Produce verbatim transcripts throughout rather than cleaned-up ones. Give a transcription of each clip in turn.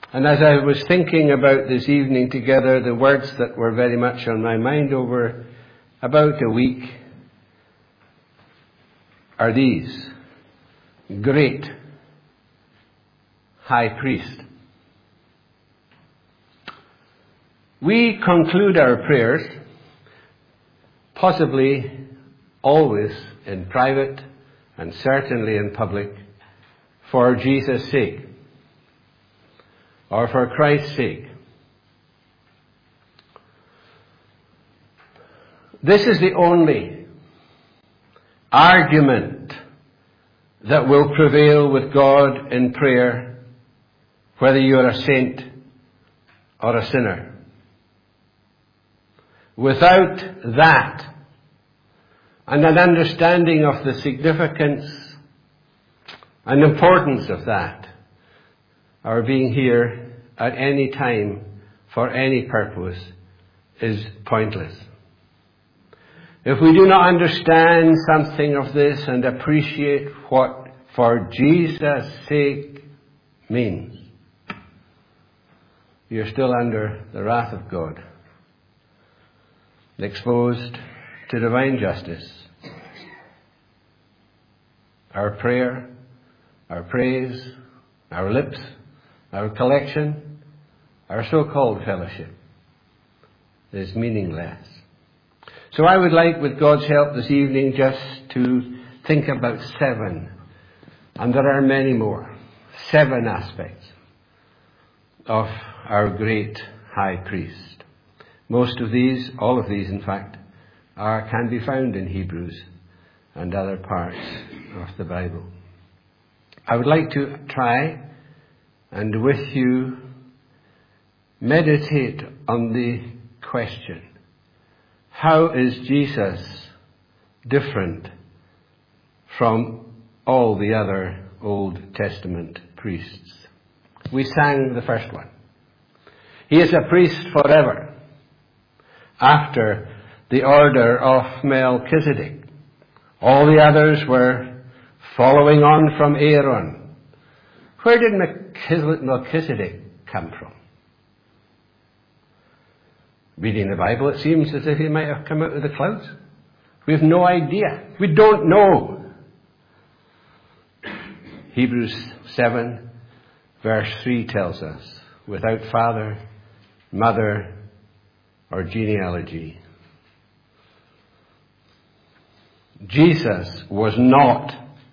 And as I was thinking about this evening together, the words that were very much on my mind over about a week are these: great high priest. We conclude our prayers, possibly always in private and certainly in public, for Jesus' sake, or for Christ's sake. This is the only argument that will prevail with God in prayer, whether you are a saint or a sinner. Without that, and an understanding of the significance and importance of that, our being here at any time for any purpose is pointless. If we do not understand something of this and appreciate what for Jesus' sake means, you're still under the wrath of God, exposed to divine justice. Our prayer, our praise, our lips, our collection, our so-called fellowship is meaningless. So I would like, with God's help this evening, just to think about seven, and there are many more, seven aspects of our great high priest. Most of these, all of these in fact, are can be found in Hebrews and other parts of the Bible. I would like to try and with you meditate on the question: how is Jesus different from all the other Old Testament priests? We sang the first one. He is a priest forever, after the order of Melchizedek. All the others were following on from Aaron. Where did Melchizedek come from? Reading the Bible, it seems as if he might have come out of the clouds. We have no idea. We don't know. Hebrews seven, verse three tells us, without father, mother, or genealogy. Jesus was not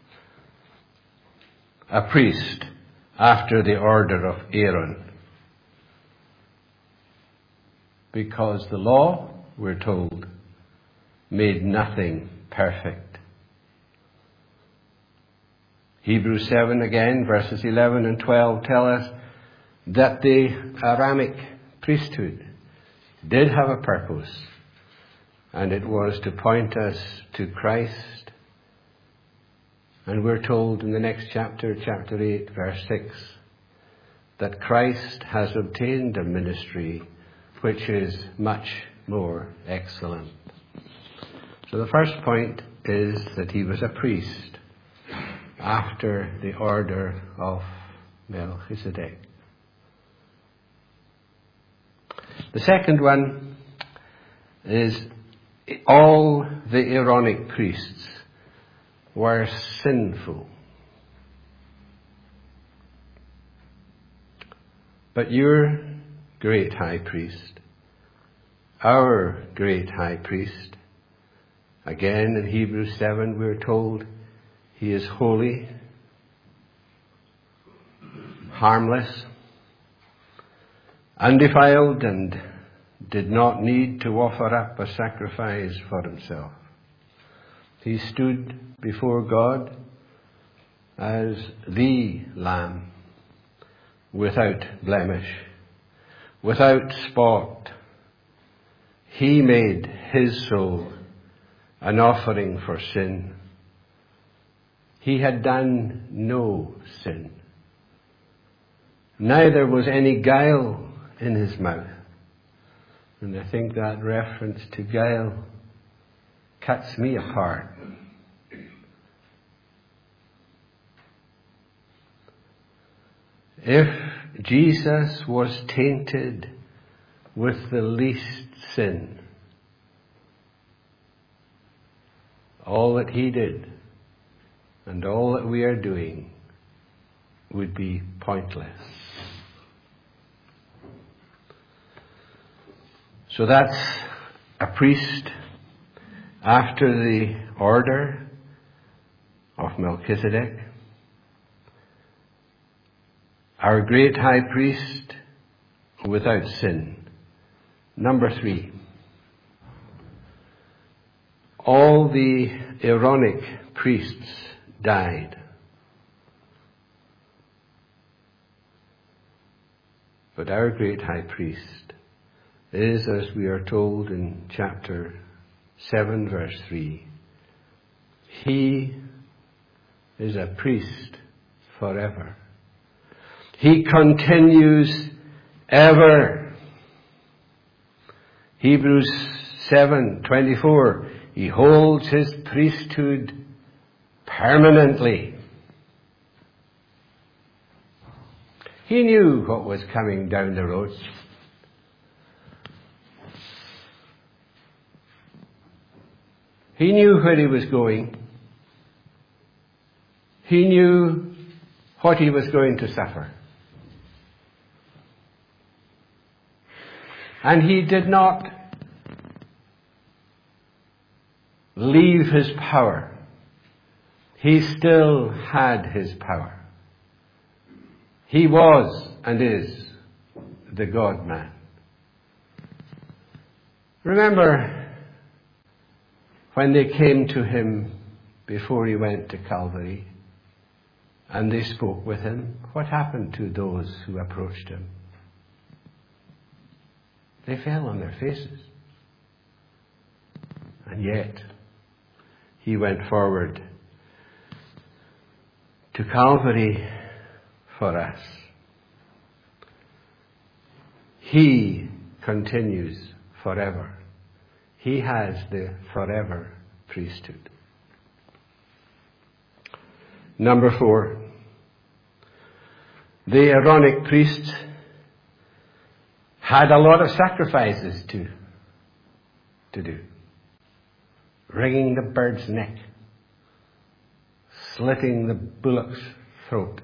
a priest after the order of Aaron, because the law, we're told, made nothing perfect. Hebrews seven again, verses eleven and twelve tell us that the Aaronic priesthood did have a purpose, and it was to point us to Christ. And we're told in the next chapter, chapter eight, verse six, that Christ has obtained a ministry which is much more excellent. So the first point is that he was a priest after the order of Melchizedek. The second one is all the Aaronic priests were sinful. But your great high priest, our great high priest, again in Hebrews seven we're told he is holy, harmless, undefiled, and did not need to offer up a sacrifice for himself. He stood before God as the Lamb, without blemish, without spot. He made his soul an offering for sin. He had done no sin. Neither was any guile in his mouth. And I think that reference to guile cuts me apart. If Jesus was tainted with the least sin. All that he did and all that we are doing would be pointless. So that's a priest after the order of Melchizedek. Our great high priest without sin. Number three. All the Aaronic priests died. But our great high priest is, as we are told in chapter seven, verse three, he is a priest forever. He continues ever. Hebrews seven twenty-four, he holds his priesthood permanently. He knew what was coming down the road. He knew where he was going. He knew what he was going to suffer. And he did not leave his power. He still had his power. He was and is the God-man. Remember when they came to him before he went to Calvary and they spoke with him, what happened to those who approached him? They fell on their faces. And yet, he went forward to Calvary for us. He continues forever. He has the forever priesthood. Number four. The Aaronic priests had a lot of sacrifices to, to do. Wringing the bird's neck. Slitting the bullock's throat.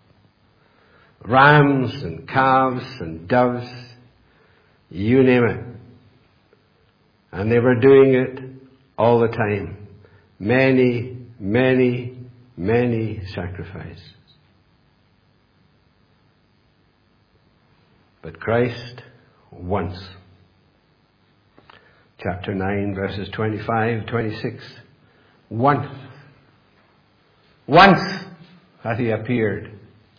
Rams and calves and doves. You name it. And they were doing it all the time. Many, many, many sacrifices. But Christ, once. Chapter nine, verses twenty-five, twenty-six. Once. Once hath he appeared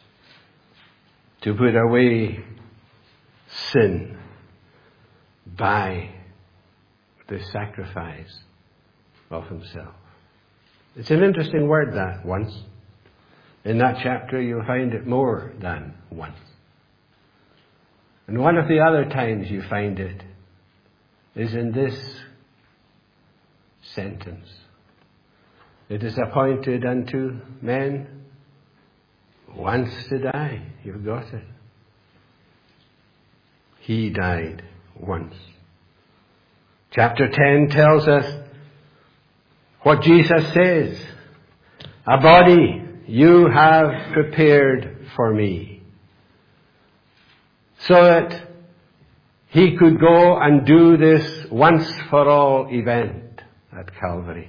to put away sin by the sacrifice of himself. It's an interesting word, that, once. In that chapter you'll find it more than once. And one of the other times you find it is in this sentence. It is appointed unto men once to die. You've got it. He died once. Chapter ten tells us what Jesus says. A body you have prepared for me. So that he could go and do this once for all event at Calvary.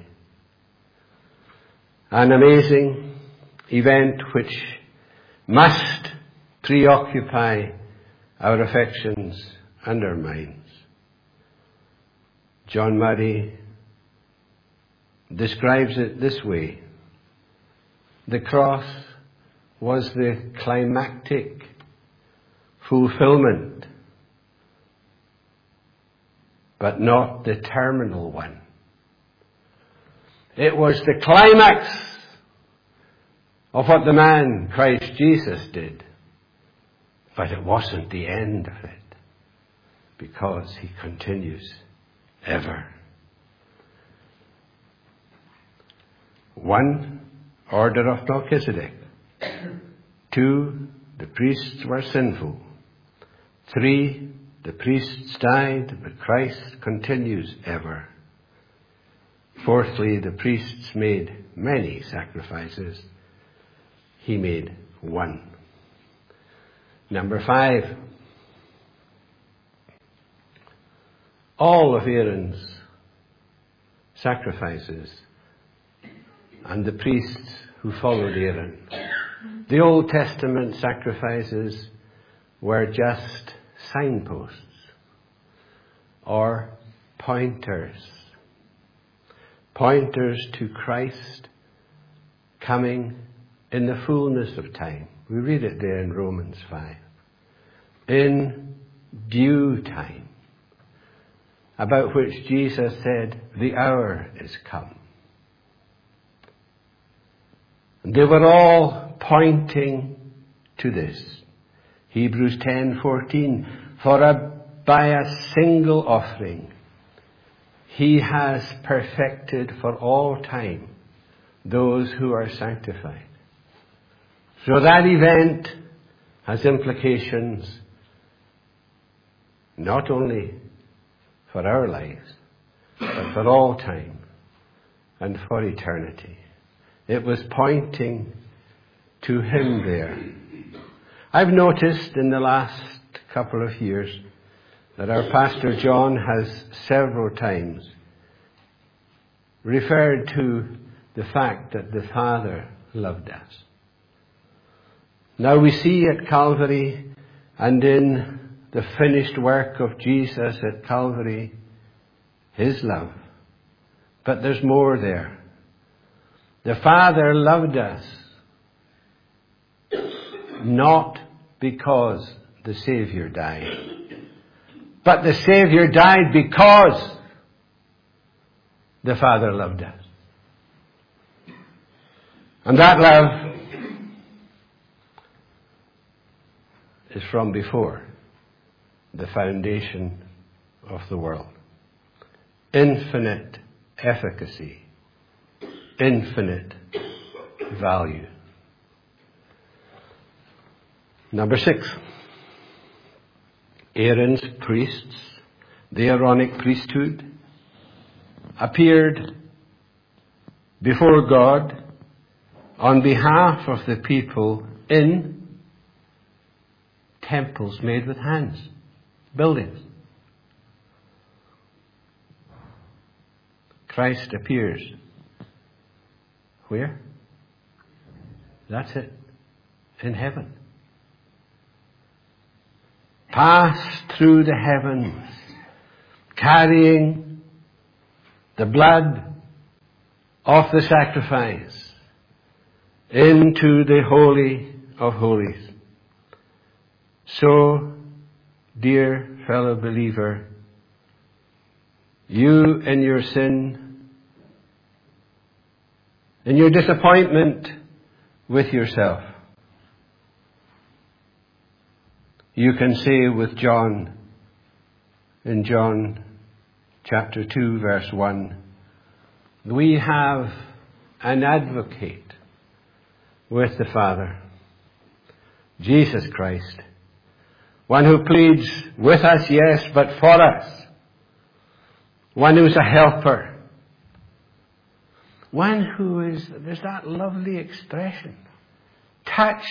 An amazing event which must preoccupy our affections and our minds. John Murray describes it this way. The cross was the climactic fulfillment, but not the terminal one. It was the climax of what the man Christ Jesus did, but it wasn't the end of it, because he continues ever. One, order of Melchizedek. Two, the priests were sinful. Three, the priests died, but Christ continues ever. Fourthly, the priests made many sacrifices. He made one. Number five, all of Aaron's sacrifices and the priests who followed Aaron, the Old Testament sacrifices were just signposts or pointers. Pointers to Christ coming in the fullness of time. We read it there in Romans five. In due time. About which Jesus said, the hour is come. And they were all pointing to this. Hebrews ten fourteen, for a, by a single offering he has perfected for all time those who are sanctified. So that event has implications not only for our lives, but for all time and for eternity. It was pointing to him there. I've noticed in the last couple of years that our Pastor John has several times referred to the fact that the Father loved us. Now we see at Calvary and in the finished work of Jesus at Calvary, his love. But there's more there. The Father loved us not because the Savior died, but the Savior died because the Father loved us. And that love is from before the foundation of the world. Infinite efficacy, infinite value. Number six, Aaron's priests, the Aaronic priesthood, appeared before God on behalf of the people in temples made with hands, buildings. Christ appears. Where? That's it. In heaven. Passed through the heavens, carrying the blood of the sacrifice into the Holy of Holies. So, dear fellow believer, you in your sin, in your disappointment with yourself, you can say with John, in John chapter two, verse one, we have an advocate with the Father, Jesus Christ, one who pleads with us, yes, but for us, one who's a helper, one who is, there's that lovely expression, touched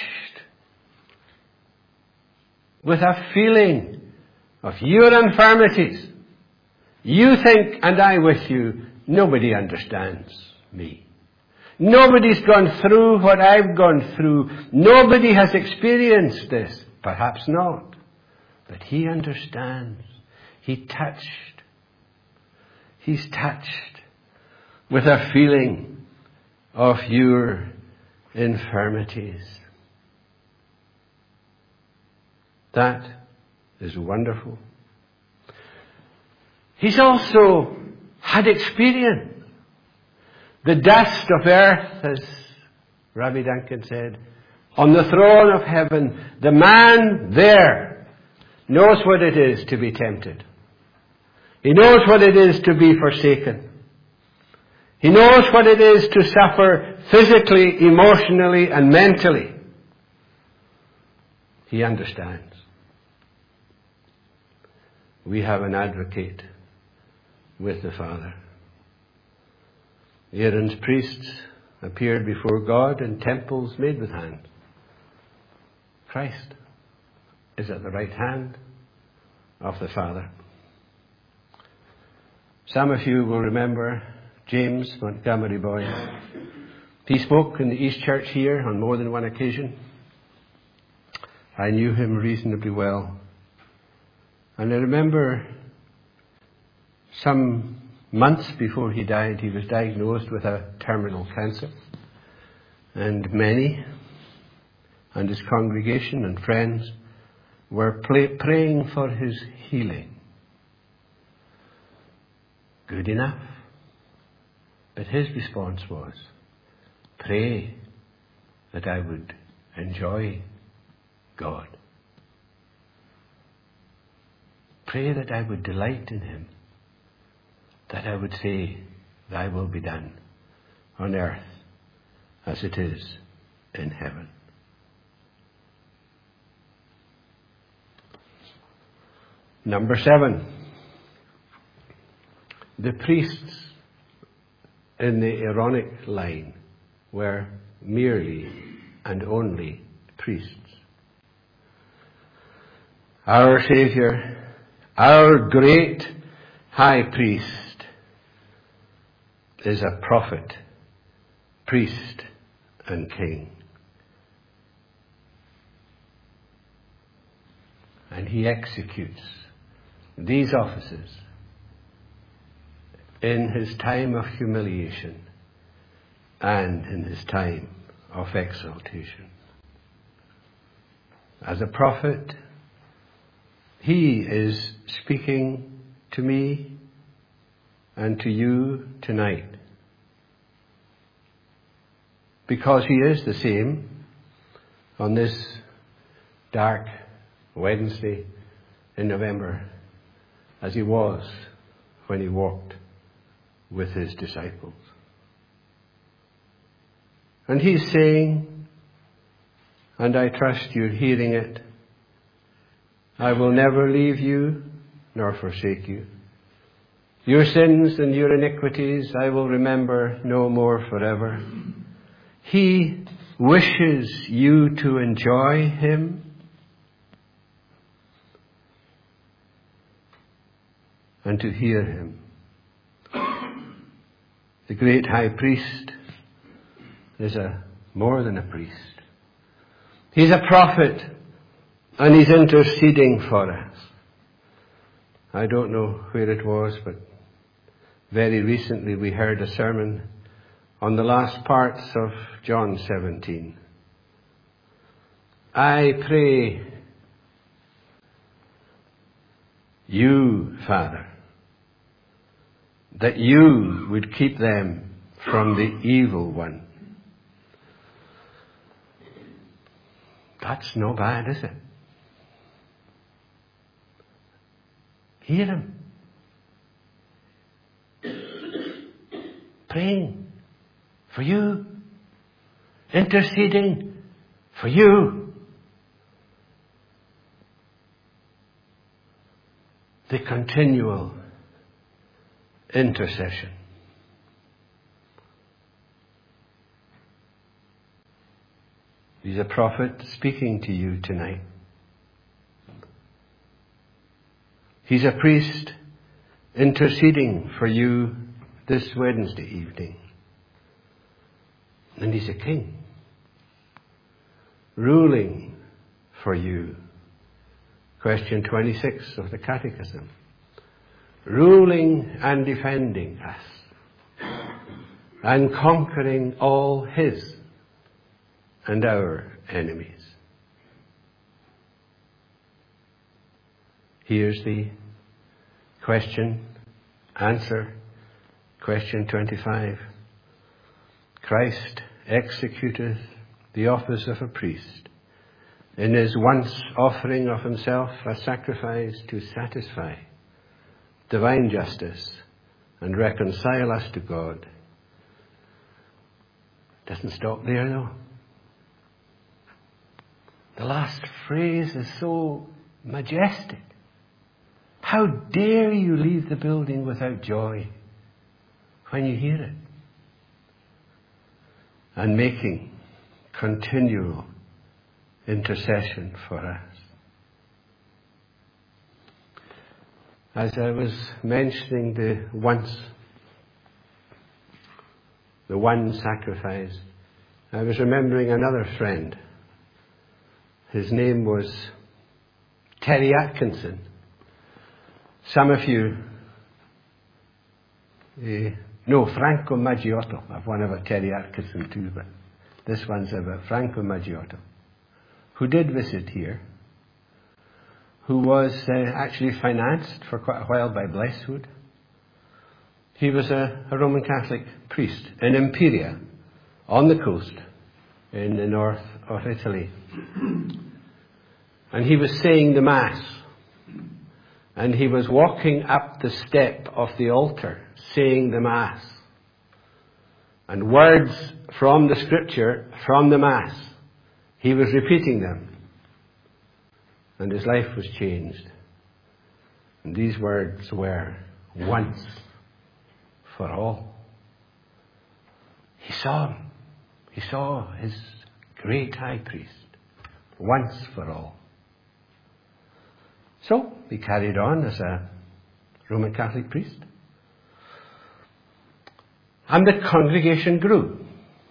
with a feeling of your infirmities. You think, and I with you, nobody understands me. Nobody's gone through what I've gone through. Nobody has experienced this. Perhaps not. But he understands. He touched. He's touched with a feeling of your infirmities. That is wonderful. He's also had experience. The dust of earth, as Rabbi Duncan said, on the throne of heaven, the man there knows what it is to be tempted. He knows what it is to be forsaken. He knows what it is to suffer physically, emotionally, and mentally. He understands. We have an advocate with the Father. Aaron's priests appeared before God in temples made with hands. Christ is at the right hand of the Father. Some of you will remember James Montgomery Boyd. He spoke in the East Church here on more than one occasion. I knew him reasonably well. And I remember some months before he died, he was diagnosed with a terminal cancer. And many, and his congregation and friends, were play, praying for his healing. Good enough. But his response was, pray that I would enjoy God. Pray that I would delight in him. That I would say, thy will be done on earth as it is in heaven. Number seven. The priests in the Aaronic line were merely and only priests. Our Saviour, our great high priest, is a prophet, priest, and king. And he executes these offices in his time of humiliation and in his time of exaltation. As a prophet, he is speaking to me and to you tonight. Because he is the same on this dark Wednesday in November as he was when he walked with his disciples. And he's saying, and I trust you're hearing it, I will never leave you nor forsake you. Your sins and your iniquities I will remember no more forever. He wishes you to enjoy him. And to hear him. The great high priest is a more than a priest. He's a prophet, and he's interceding for us. I don't know where it was, but very recently we heard a sermon on the last parts of John seventeen. I pray you, Father, that you would keep them from the evil one. That's no bad, is it? Hear him. Praying for you. Interceding for you. The continual intercession. He's a prophet speaking to you tonight. He's a priest interceding for you this Wednesday evening. And he's a king ruling for you. Question twenty-six of the Catechism. Ruling and defending us and conquering all his and our enemies. Here's the question, answer, question twenty-five. Christ executeth the office of a priest in his once offering of himself a sacrifice to satisfy divine justice and reconcile us to God. Doesn't stop there though. The last phrase is so majestic. How dare you leave the building without joy when you hear it? And making continual intercession for us. As I was mentioning the once, the one sacrifice, I was remembering another friend. His name was Terry Atkinson. Some of you, uh, no, Franco Maggiotto. I've one about Terry Atkinson too, but this one's about Franco Maggiotto, who did visit here, who was uh, actually financed for quite a while by Blesswood. He was a, a Roman Catholic priest in Imperia, on the coast, in the north of Italy. And he was saying the Mass. And he was walking up the step of the altar, saying the Mass. And words from the Scripture, from the Mass, he was repeating them. And his life was changed. And these words were, once for all. He saw him. He saw his great high priest, once for all. So, he carried on as a Roman Catholic priest. And the congregation grew.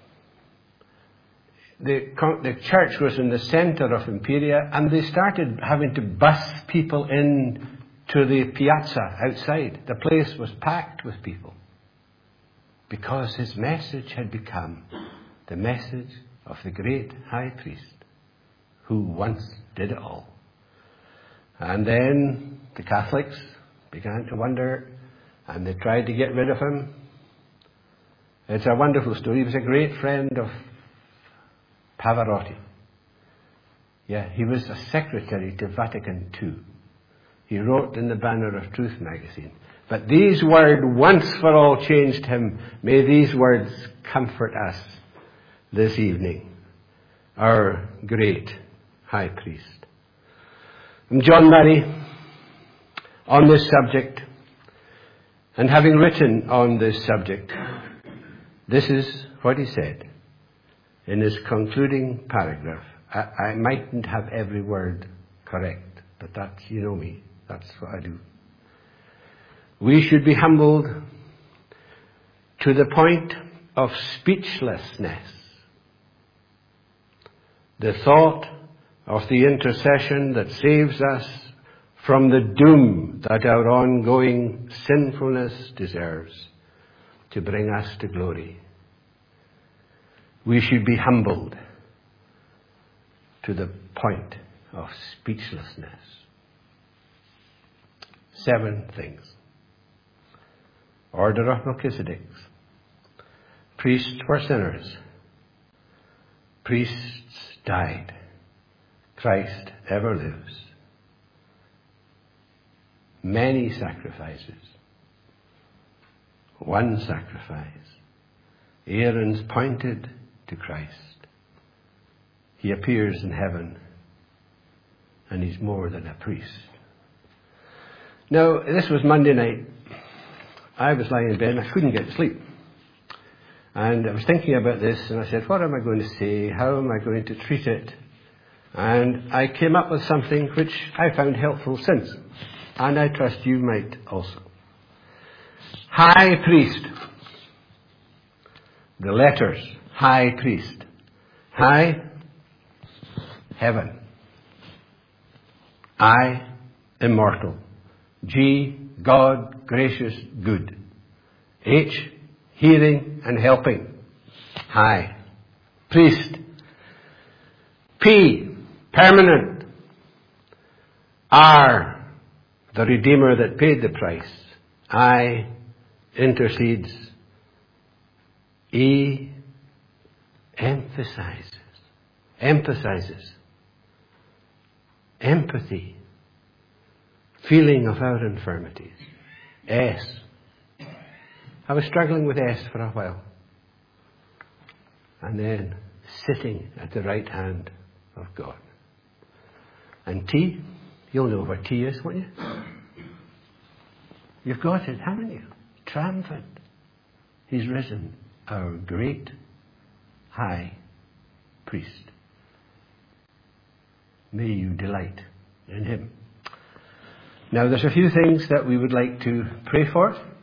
The, the church was in the center of Imperia, and they started having to bus people in to the piazza outside. The place was packed with people, because his message had become the message of the great high priest who once did it all. And then the Catholics began to wonder, and they tried to get rid of him. It's a wonderful story. He was a great friend of Pavarotti. Yeah, he was a secretary to Vatican Two. He wrote in the Banner of Truth magazine. But these words once for all changed him. May these words comfort us this evening. Our great high priest. And John Murray, on this subject, and having written on this subject, this is what he said in his concluding paragraph. I, I mightn't have every word correct, but that's, you know me, that's what I do. We should be humbled to the point of speechlessness. The thought of the intercession that saves us from the doom that our ongoing sinfulness deserves to bring us to glory. We should be humbled to the point of speechlessness. Seven things. Order of Melchizedek. Priests were sinners. Priests died. Christ ever lives. Many sacrifices. One sacrifice. Aaron's pointed to Christ. He appears in heaven, and he's more than a priest. Now, this was Monday night. I was lying in bed and I couldn't get to sleep. And I was thinking about this, and I said, what am I going to say? How am I going to treat it? And I came up with something which I found helpful since. And I trust you might also. High priest. The letters. High priest. High, heaven. I, immortal. G, God, gracious, good. H, hearing and helping. High. Priest. P, permanent. R, the Redeemer that paid the price. I, intercedes. E, emphasizes. Emphasizes. Empathy. Feeling of our infirmities. S. I was struggling with S for a while. And then sitting at the right hand of God. And tea, you'll know what tea is, won't you? You've got it, haven't you? Triumphant. He's risen, our great high priest. May you delight in him. Now there's a few things that we would like to pray for.